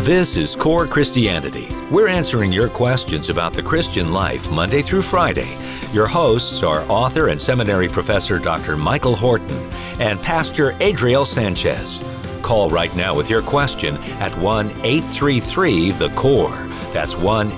This is Core Christianity. We're answering your questions about the Christian life Monday through Friday. Your hosts are author and seminary professor Dr. Michael Horton and Pastor Adriel Sanchez. Call right now with your question at 1-833-THE-CORE. That's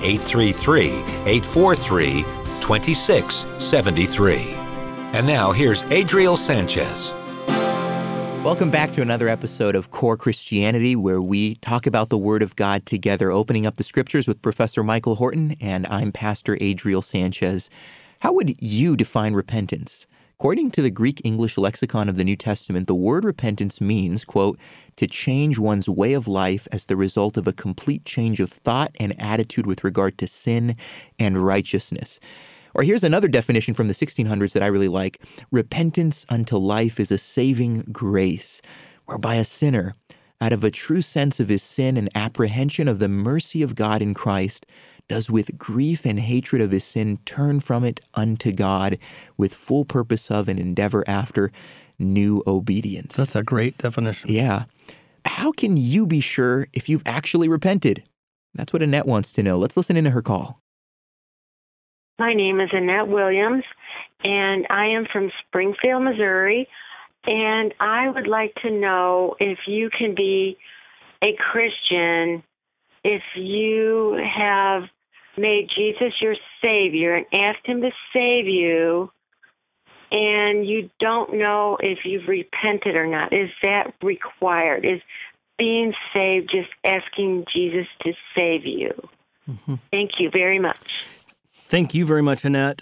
1-833-843-2673. And now here's Adriel Sanchez. Welcome back to another episode of Core Christianity, where we talk about the Word of God together, opening up the Scriptures with Professor Michael Horton, and I'm Pastor Adriel Sanchez. How would you define repentance? According to the Greek-English lexicon of the New Testament, the word repentance means, quote, to change one's way of life as the result of a complete change of thought and attitude with regard to sin and righteousness. Or here's another definition from the 1600s that I really like. Repentance unto life is a saving grace, whereby a sinner, out of a true sense of his sin and apprehension of the mercy of God in Christ, does with grief and hatred of his sin turn from it unto God with full purpose of and endeavor after new obedience. That's a great definition. Yeah. How can you be sure if you've actually repented? That's what Annette wants to know. Let's listen into her call. My name is Annette Williams, and I am from Springfield, Missouri, and I would like to know if you can be a Christian if you have made Jesus your Savior and asked Him to save you, and you don't know if you've repented or not. Is that required? Is being saved just asking Jesus to save you? Mm-hmm. Thank you very much. Thank you very much, Annette.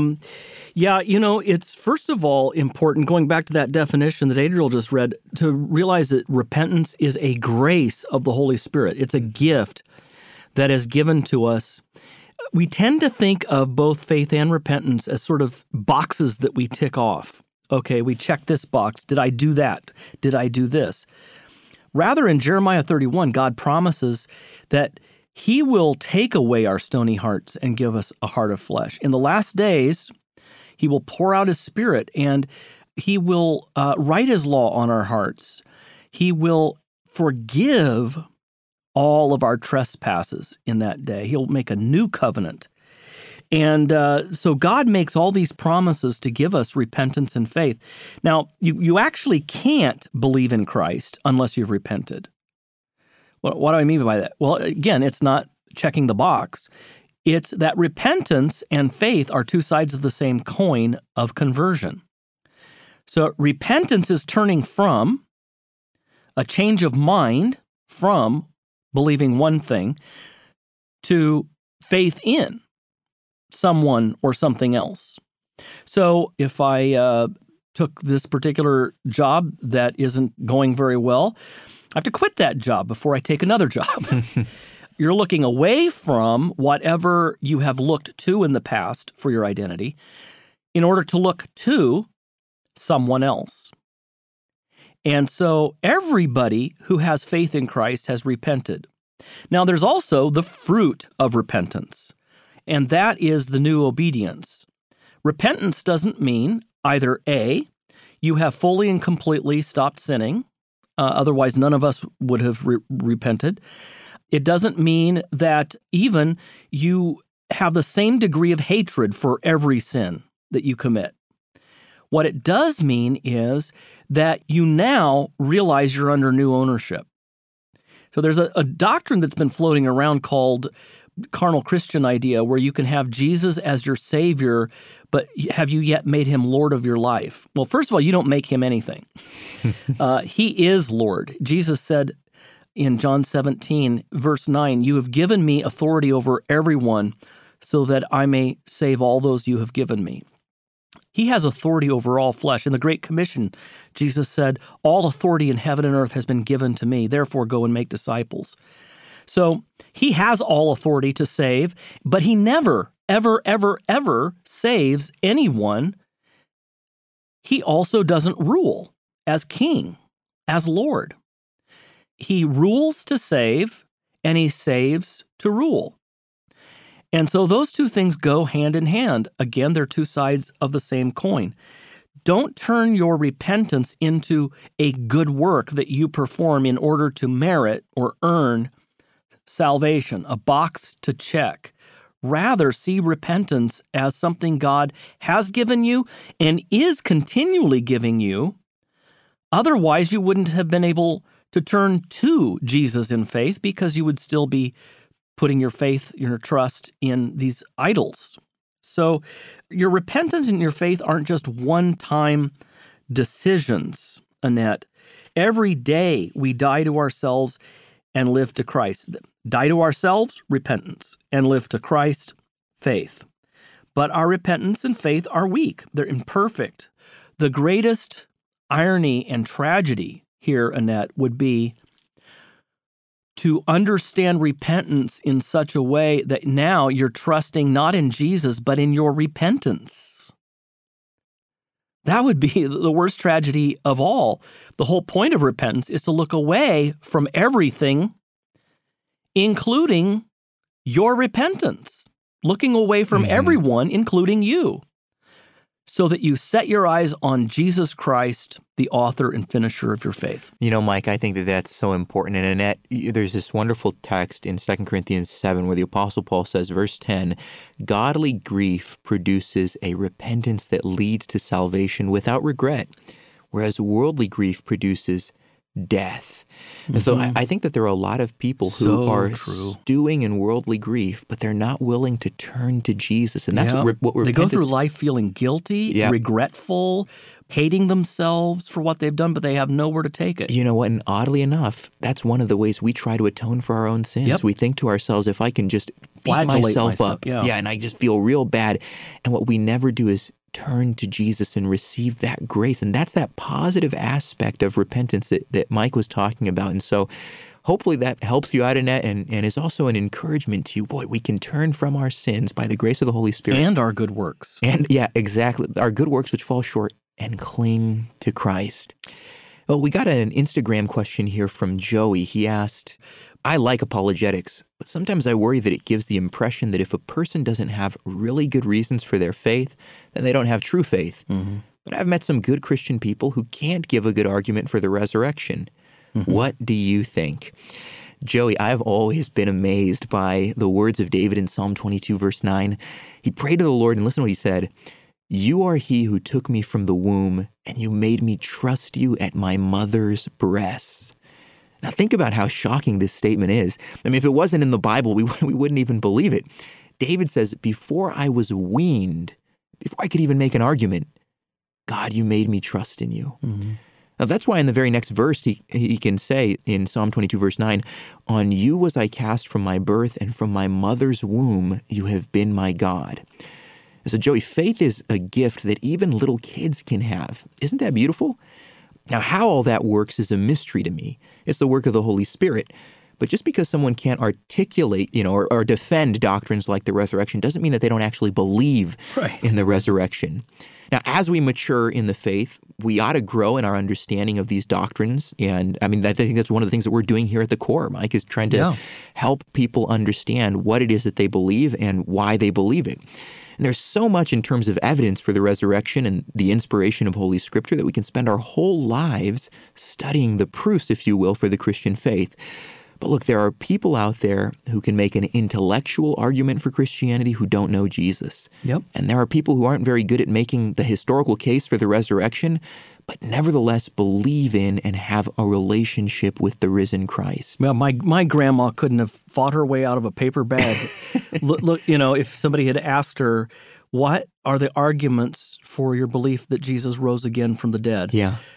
It's first of all important, going back to that definition that Adriel just read, to realize that repentance is a grace of the Holy Spirit. It's a gift that is given to us. We tend to think of both faith and repentance as sort of boxes that we tick off. Okay, we check this box. Did I do that? Did I do this? Rather, in Jeremiah 31, God promises that He will take away our stony hearts and give us a heart of flesh. In the last days, He will pour out His Spirit, and He will write His law on our hearts. He will forgive all of our trespasses in that day. He'll make a new covenant. And so God makes all these promises to give us repentance and faith. Now, you actually can't believe in Christ unless you've repented. What do I mean by that? Well, again, it's not checking the box. It's that repentance and faith are two sides of the same coin of conversion. So repentance is turning from a change of mind from believing one thing to faith in someone or something else. So if I took this particular job that isn't going very well, I have to quit that job before I take another job. You're looking away from whatever you have looked to in the past for your identity in order to look to someone else. And so everybody who has faith in Christ has repented. Now, there's also the fruit of repentance, and that is the new obedience. Repentance doesn't mean either A, you have fully and completely stopped sinning, otherwise none of us would have repented. It doesn't mean that even you have the same degree of hatred for every sin that you commit. What it does mean is that you now realize you're under new ownership. So there's a doctrine that's been floating around called carnal Christian idea, where you can have Jesus as your Savior, but have you yet made Him Lord of your life? Well, first of all, you don't make Him anything. He is Lord. Jesus said in John 17, verse 9, "You have given me authority over everyone so that I may save all those you have given me." He has authority over all flesh. In the Great Commission, Jesus said, "All authority in heaven and earth has been given to me. Therefore, go and make disciples." So He has all authority to save, but He never, ever, ever, ever saves anyone. He also doesn't rule as king, as Lord. He rules to save, and He saves to rule. And so those two things go hand in hand. Again, they're two sides of the same coin. Don't turn your repentance into a good work that you perform in order to merit or earn salvation, a box to check. Rather, see repentance as something God has given you and is continually giving you. Otherwise, you wouldn't have been able to turn to Jesus in faith because you would still be putting your faith, your trust in these idols. So your repentance and your faith aren't just one-time decisions, Annette. Every day we die to ourselves and live to Christ. Die to ourselves, repentance, and live to Christ, faith. But our repentance and faith are weak. They're imperfect. The greatest irony and tragedy here, Annette, would be to understand repentance in such a way that now you're trusting not in Jesus, but in your repentance. That would be the worst tragedy of all. The whole point of repentance is to look away from everything, including your repentance, looking away from everyone, including you, so that you set your eyes on Jesus Christ, the author and finisher of your faith. You know, Mike, I think that that's so important. And Annette, there's this wonderful text in 2 Corinthians 7 where the Apostle Paul says, verse 10, godly grief produces a repentance that leads to salvation without regret, whereas worldly grief produces death. And so I think that there are a lot of people who are stewing in worldly grief, but they're not willing to turn to Jesus. And that's what they go through life feeling guilty, regretful, hating themselves for what they've done, but they have nowhere to take it. You know what? And oddly enough, that's one of the ways we try to atone for our own sins. Yep. We think to ourselves, if I can just beat myself up, and I just feel real bad. And what we never do is turn to Jesus and receive that grace. And that's that positive aspect of repentance that Mike was talking about. And so hopefully that helps you out, Annette, and is also an encouragement to you. Boy, we can turn from our sins by the grace of the Holy Spirit. And our good works. And exactly. Our good works which fall short, and cling to Christ. Well, we got an Instagram question here from Joey. He asked, I like apologetics, but sometimes I worry that it gives the impression that if a person doesn't have really good reasons for their faith, then they don't have true faith. But I've met some good Christian people who can't give a good argument for the resurrection. What do you think? Joey, I've always been amazed by the words of David in Psalm 22, verse 9. He prayed to the Lord, and listen to what he said. You are he who took me from the womb, and you made me trust you at my mother's breasts. Now think about how shocking this statement is. I mean, if it wasn't in the Bible, we wouldn't even believe it. David says, before I was weaned, before I could even make an argument, God, you made me trust in you. Now that's why in the very next verse, he can say in Psalm 22, verse 9, on you was I cast from my birth, and from my mother's womb you have been my God. So Joey, faith is a gift that even little kids can have. Isn't that beautiful? Now, how all that works is a mystery to me. It's the work of the Holy Spirit. But just because someone can't articulate, or defend doctrines like the resurrection doesn't mean that they don't actually believe in the resurrection. Now, as we mature in the faith, we ought to grow in our understanding of these doctrines. And I mean, I think that's one of the things that we're doing here at the core, Mike, is trying to help people understand what it is that they believe and why they believe it. And there's so much in terms of evidence for the resurrection and the inspiration of Holy Scripture that we can spend our whole lives studying the proofs, if you will, for the Christian faith. But look, there are people out there who can make an intellectual argument for Christianity who don't know Jesus. And there are people who aren't very good at making the historical case for the resurrection, but nevertheless believe in and have a relationship with the risen Christ. Well, my grandma couldn't have fought her way out of a paper bag. Look, if somebody had asked her, what are the arguments for your belief that Jesus rose again from the dead?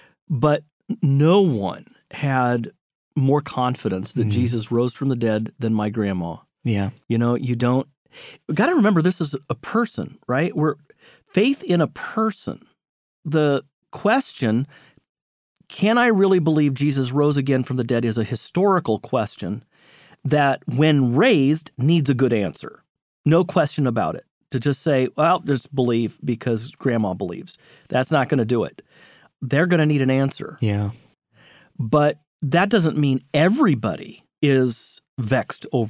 But no one had more confidence that Jesus rose from the dead than my grandma. You got to remember this is a person, right? We're faith in a person. The question, can I really believe Jesus rose again from the dead, is a historical question that when raised needs a good answer. No question about it. To just say, well, just believe because grandma believes. That's not going to do it. They're going to need an answer. But that doesn't mean everybody is vexed over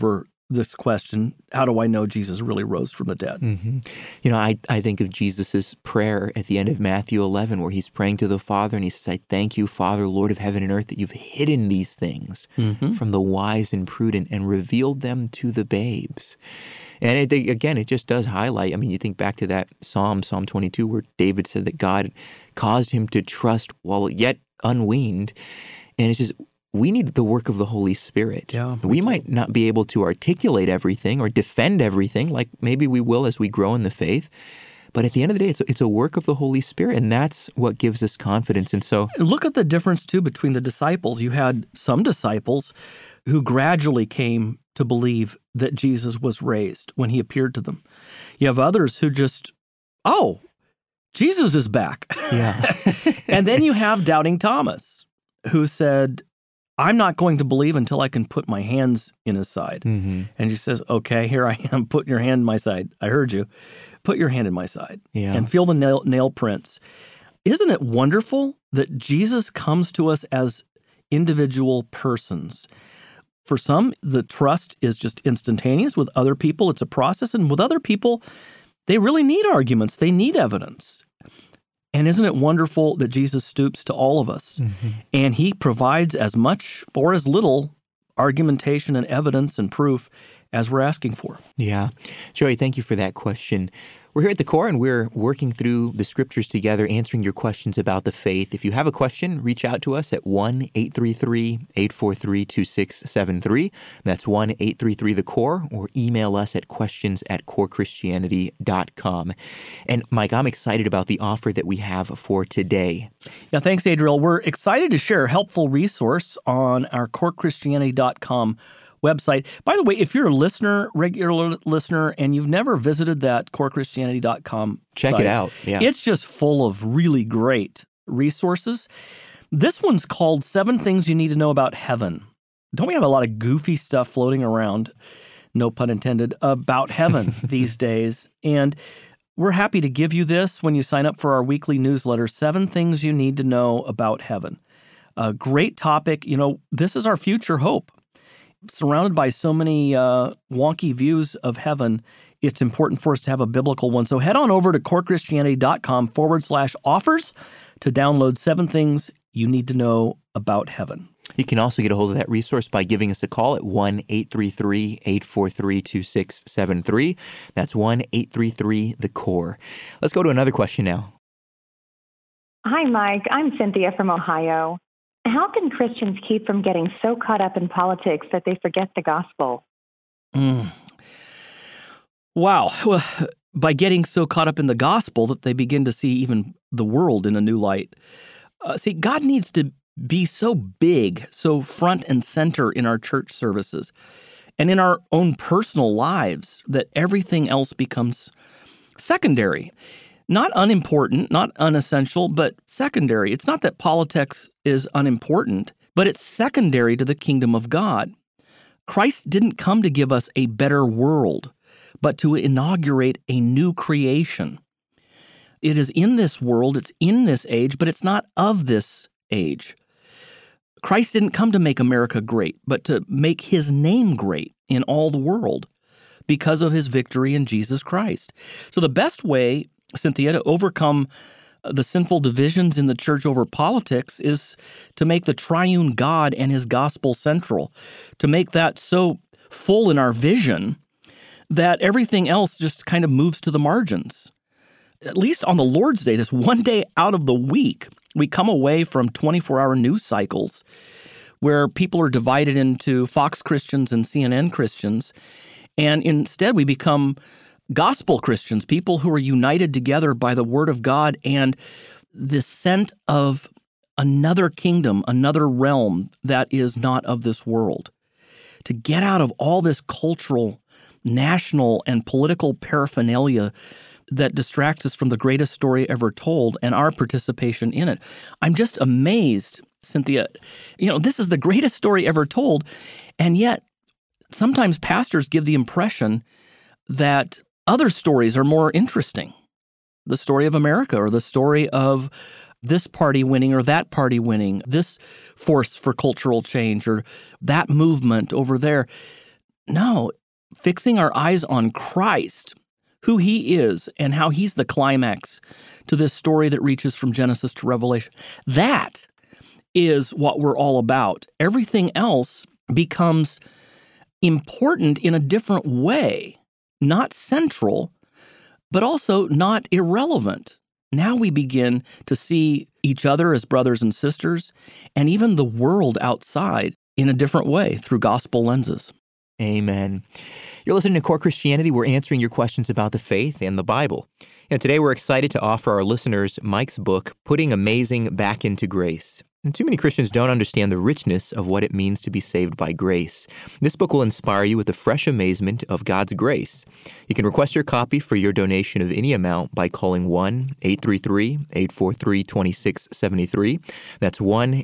this question, how do I know Jesus really rose from the dead? Mm-hmm. You know, I think of Jesus' prayer at the end of Matthew 11, where he's praying to the Father, and he says, "I thank you, Father, Lord of heaven and earth, that you've hidden these things from the wise and prudent and revealed them to the babes." And again, it just does highlight, I mean, you think back to that Psalm 22, where David said that God caused him to trust while yet unweaned. And it's just, we need the work of the Holy Spirit. Yeah. We might not be able to articulate everything or defend everything like maybe we will as we grow in the faith. But at the end of the day, it's a work of the Holy Spirit, and that's what gives us confidence. And so, look at the difference, too, between the disciples. You had some disciples who gradually came to believe that Jesus was raised when he appeared to them. You have others who just, oh, Jesus is back. yeah. And then you have doubting Thomas, who said, I'm not going to believe until I can put my hands in his side. Mm-hmm. And he says, okay, here I am, putting your hand in my side. I heard you. Put your hand in my side and feel the nail prints. Isn't it wonderful that Jesus comes to us as individual persons? For some, the trust is just instantaneous. With other people, it's a process. And with other people, they really need arguments. They need evidence. And isn't it wonderful that Jesus stoops to all of us? Mm-hmm. And he provides as much or as little argumentation and evidence and proof as we're asking for. Yeah. Joey, thank you for that question. We're here at the Core, and we're working through the Scriptures together, answering your questions about the faith. If you have a question, reach out to us at 1-833-843-2673. That's 1-833-THE-CORE, or email us at questions@corechristianity.com. And Mike, I'm excited about the offer that we have for today. Yeah, thanks, Adriel. We're excited to share a helpful resource on our corechristianity.com website. By the way, if you're a listener, regular listener, and you've never visited that corechristianity.com check site, it out. Yeah. It's just full of really great resources. This one's called 7 Things You Need to Know About Heaven. Don't we have a lot of goofy stuff floating around, no pun intended, about heaven these days? And we're happy to give you this when you sign up for our weekly newsletter, 7 Things You Need to Know About Heaven. A great topic. You know, this is our future hope. Surrounded by so many wonky views of heaven, it's important for us to have a biblical one. So head on over to corechristianity.com/offers to download 7 things you need to know about heaven. You can also get a hold of that resource by giving us a call at 1-833-843-2673. That's 1-833-THE-CORE. Let's go to another question now. Hi, Mike. I'm Cynthia from Ohio. How can Christians keep from getting so caught up in politics that they forget the gospel? Wow. Well, by getting so caught up in the gospel that they begin to see even the world in a new light. See, God needs to be so big, so front and center in our church services and in our own personal lives that everything else becomes secondary. Not unimportant, not unessential, but secondary. It's not that politics is unimportant, but it's secondary to the kingdom of God. Christ didn't come to give us a better world, but to inaugurate a new creation. It is in this world, it's in this age, but it's not of this age. Christ didn't come to make America great, but to make his name great in all the world because of his victory in Jesus Christ. So the best way, Cynthia, to overcome the sinful divisions in the church over politics is to make the triune God and his gospel central, to make that so full in our vision that everything else just kind of moves to the margins. At least on the Lord's Day, this one day out of the week, we come away from 24-hour news cycles where people are divided into Fox Christians and CNN Christians, and instead we become gospel Christians, people who are united together by the Word of God and the scent of another kingdom, another realm that is not of this world. To get out of all this cultural, national, and political paraphernalia that distracts us from the greatest story ever told and our participation in it. I'm just amazed, Cynthia. You know, this is the greatest story ever told, and yet sometimes pastors give the impression that other stories are more interesting. The story of America, or the story of this party winning or that party winning, this force for cultural change or that movement over there. No, fixing our eyes on Christ, who he is, and how he's the climax to this story that reaches from Genesis to Revelation. That is what we're all about. Everything else becomes important in a different way, not central, but also not irrelevant. Now we begin to see each other as brothers and sisters, and even the world outside in a different way through gospel lenses. Amen. You're listening to Core Christianity. We're answering your questions about the faith and the Bible. And today we're excited to offer our listeners Mike's book, Putting Amazing Back into Grace. And too many Christians don't understand the richness of what it means to be saved by grace. This book will inspire you with the fresh amazement of God's grace. You can request your copy for your donation of any amount by calling 1-833-843-2673. That's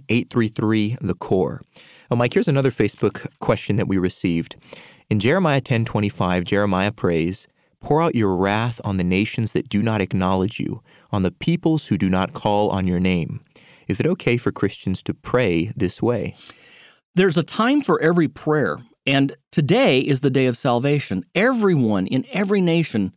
1-833-THE-CORE. Oh, Mike, here's another Facebook question that we received. In Jeremiah 10:25, Jeremiah prays, "Pour out your wrath on the nations that do not acknowledge you, on the peoples who do not call on your name." Is it okay for Christians to pray this way? There's a time for every prayer, and today is the day of salvation. Everyone in every nation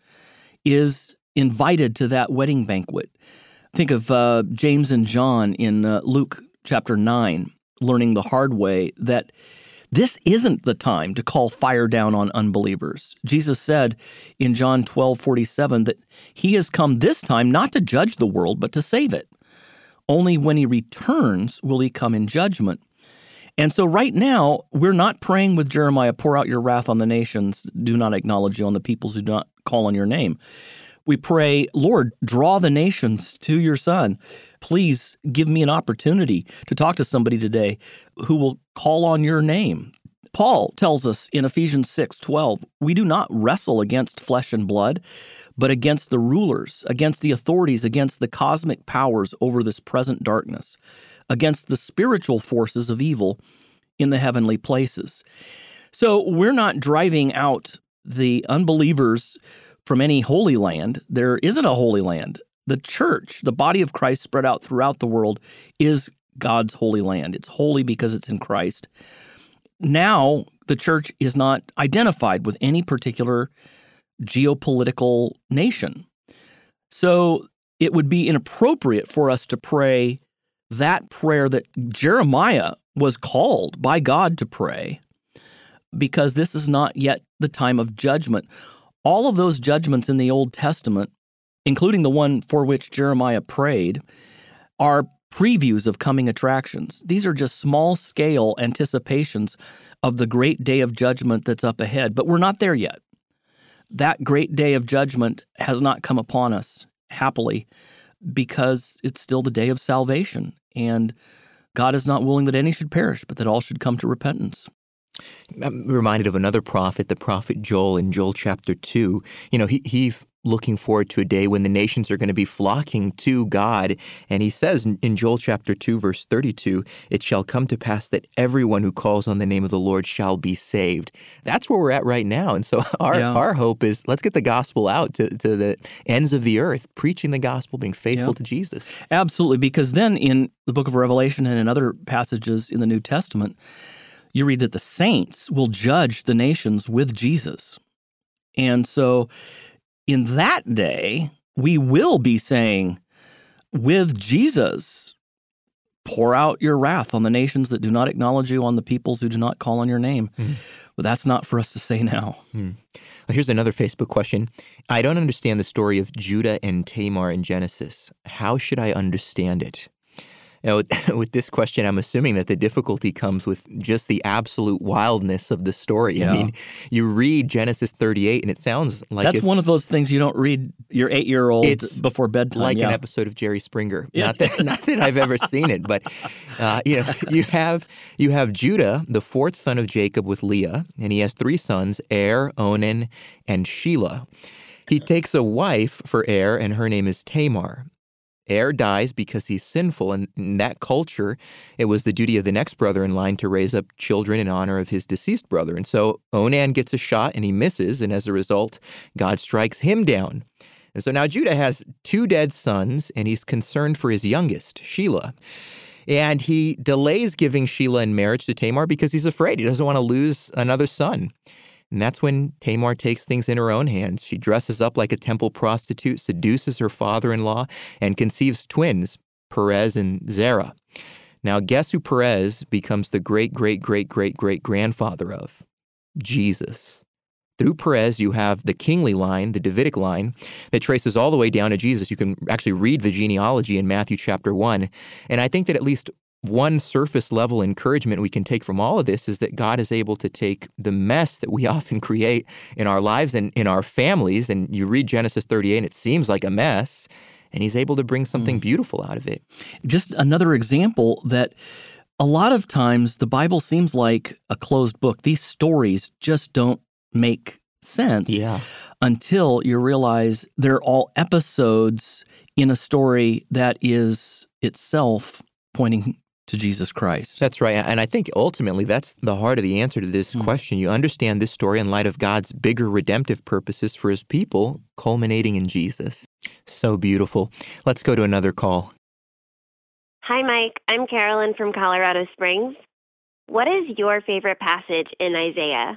is invited to that wedding banquet. Think of James and John in Luke chapter 9, learning the hard way that this isn't the time to call fire down on unbelievers. Jesus said in John 12:47 that he has come this time not to judge the world, but to save it. Only when he returns will he come in judgment. And so right now, we're not praying with Jeremiah, pour out your wrath on the nations, do not acknowledge you, on the peoples who do not call on your name. We pray, Lord, draw the nations to your Son. Please give me an opportunity to talk to somebody today who will call on your name. Paul tells us in Ephesians 6:12, we do not wrestle against flesh and blood, but against the rulers, against the authorities, against the cosmic powers over this present darkness, against the spiritual forces of evil in the heavenly places. So we're not driving out the unbelievers from any holy land. There isn't a holy land. The church, the body of Christ spread out throughout the world, is God's holy land. It's holy because it's in Christ. Now, the church is not identified with any particular geopolitical nation. So it would be inappropriate for us to pray that prayer that Jeremiah was called by God to pray, because this is not yet the time of judgment. All of those judgments in the Old Testament, including the one for which Jeremiah prayed, are previews of coming attractions. These are just small-scale anticipations of the great day of judgment that's up ahead, but we're not there yet. That great day of judgment has not come upon us, happily, because it's still the day of salvation, and God is not willing that any should perish, but that all should come to repentance. I'm reminded of another prophet, the prophet Joel, in Joel chapter 2. He's looking forward to a day when the nations are going to be flocking to God. And he says in Joel chapter 2, verse 32, "It shall come to pass that everyone who calls on the name of the Lord shall be saved." That's where we're at right now. And so our hope is, let's get the gospel out to the ends of the earth, preaching the gospel, being faithful to Jesus. Absolutely, because then in the book of Revelation and in other passages in the New Testament, you read that the saints will judge the nations with Jesus. And so in that day, we will be saying, with Jesus, pour out your wrath on the nations that do not acknowledge you, on the peoples who do not call on your name. Mm-hmm. But that's not for us to say now. Well, here's another Facebook question. I don't understand the story of Judah and Tamar in Genesis. How should I understand it? With this question, I'm assuming that the difficulty comes with just the absolute wildness of the story. Yeah. I mean, you read Genesis 38, and it sounds like that's one of those things you don't read your 8-year-old before bedtime. Like an episode of Jerry Springer. Yeah. Not that I've ever seen it, but you have Judah, the fourth son of Jacob, with Leah, and he has 3 sons: Er, Onan, and Shelah. He takes a wife for Er, and her name is Tamar. Er dies because he's sinful, and in that culture, it was the duty of the next brother in line to raise up children in honor of his deceased brother. And so Onan gets a shot, and he misses, and as a result, God strikes him down. And so now Judah has 2 dead sons, and he's concerned for his youngest, Shelah. And he delays giving Shelah in marriage to Tamar because he's afraid. He doesn't want to lose another son. And that's when Tamar takes things in her own hands. She dresses up like a temple prostitute, seduces her father-in-law, and conceives twins, Perez and Zerah. Now, guess who Perez becomes the great-great-great-great-great-grandfather of? Jesus. Through Perez, you have the kingly line, the Davidic line, that traces all the way down to Jesus. You can actually read the genealogy in Matthew chapter 1. And I think that at least one surface-level encouragement we can take from all of this is that God is able to take the mess that we often create in our lives and in our families, and you read Genesis 38, and it seems like a mess, and he's able to bring something beautiful out of it. Just another example that a lot of times the Bible seems like a closed book. These stories just don't make sense until you realize they're all episodes in a story that is itself pointing to Jesus Christ. That's right. And I think ultimately that's the heart of the answer to this question. You understand this story in light of God's bigger redemptive purposes for his people, culminating in Jesus. So beautiful. Let's go to another call. Hi, Mike. I'm Carolyn from Colorado Springs. What is your favorite passage in Isaiah?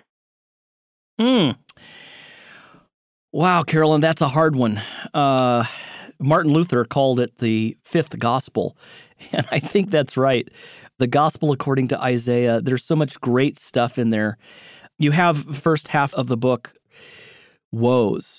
Wow, Carolyn, that's a hard one. Martin Luther called it the fifth gospel, and I think that's right. The gospel according to Isaiah, there's so much great stuff in there. You have first half of the book, woes.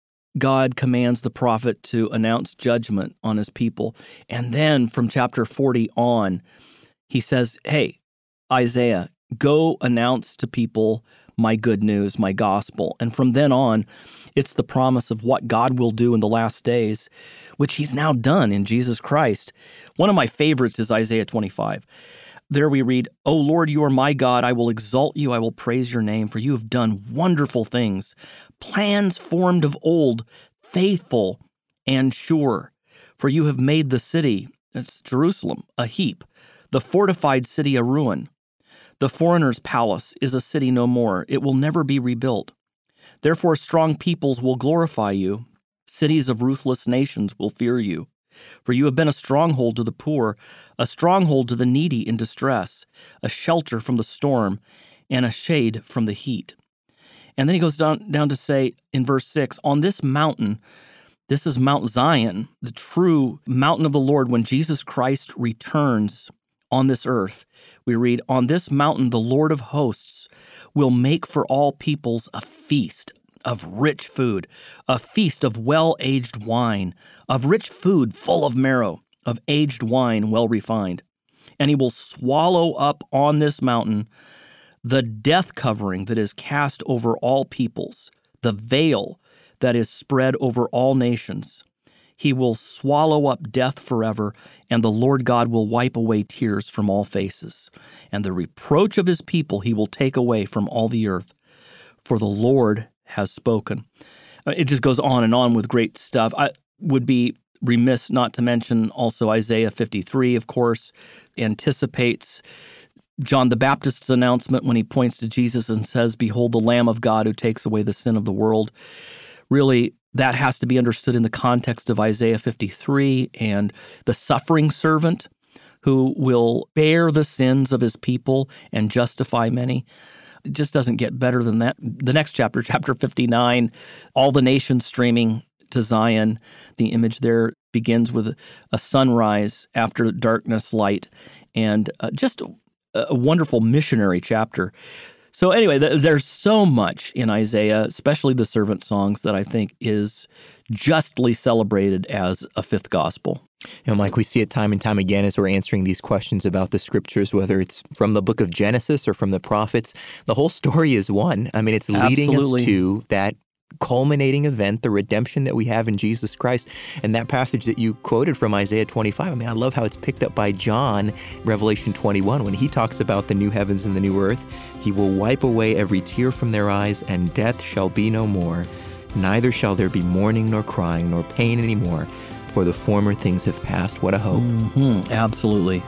God commands the prophet to announce judgment on his people. And then from chapter 40 on, he says, hey, Isaiah, go announce to people my good news, my gospel. And from then on, it's the promise of what God will do in the last days, which he's now done in Jesus Christ. One of my favorites is Isaiah 25. There we read, O Lord, you are my God. I will exalt you. I will praise your name, for you have done wonderful things, plans formed of old, faithful and sure. For you have made the city, that's Jerusalem, a heap, the fortified city a ruin. The foreigner's palace is a city no more. It will never be rebuilt. Therefore, strong peoples will glorify you. Cities of ruthless nations will fear you. For you have been a stronghold to the poor, a stronghold to the needy in distress, a shelter from the storm, and a shade from the heat. And then he goes down to say in verse 6, on this mountain, this is Mount Zion, the true mountain of the Lord, when Jesus Christ returns on this earth, we read, on this mountain the Lord of hosts will make for all peoples a feast of rich food, a feast of well-aged wine, of rich food full of marrow, of aged wine well refined. And he will swallow up on this mountain the death covering that is cast over all peoples, the veil that is spread over all nations. He will swallow up death forever, and the Lord God will wipe away tears from all faces. And the reproach of his people he will take away from all the earth, for the Lord has spoken. It just goes on and on with great stuff. I would be remiss not to mention also Isaiah 53, of course, anticipates John the Baptist's announcement when he points to Jesus and says, behold, the Lamb of God who takes away the sin of the world. Really, that has to be understood in the context of Isaiah 53 and the suffering servant who will bear the sins of his people and justify many. It just doesn't get better than that. The next chapter, chapter 59, all the nations streaming to Zion. The image there begins with a sunrise after darkness, light, and just a wonderful missionary chapter. So anyway, there's so much in Isaiah, especially the servant songs, that I think is justly celebrated as a fifth gospel. You know, Mike, we see it time and time again as we're answering these questions about the scriptures, whether it's from the book of Genesis or from the prophets. The whole story is one. I mean, it's leading us to that culminating event, the redemption that we have in Jesus Christ. And that passage that you quoted from Isaiah 25, I mean, I love how it's picked up by John, Revelation 21, when he talks about the new heavens and the new earth. He will wipe away every tear from their eyes, and death shall be no more. Neither shall there be mourning nor crying nor pain anymore, for the former things have passed. What a hope. Absolutely.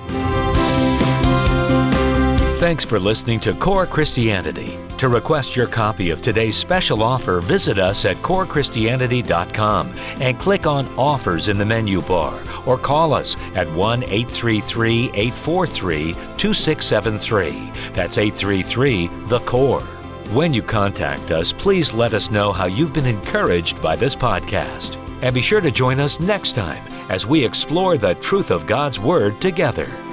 Thanks for listening to Core Christianity. To request your copy of today's special offer, visit us at corechristianity.com and click on Offers in the menu bar, or call us at 1-833-843-2673. That's 833-THE-CORE. When you contact us, please let us know how you've been encouraged by this podcast. And be sure to join us next time as we explore the truth of God's Word together.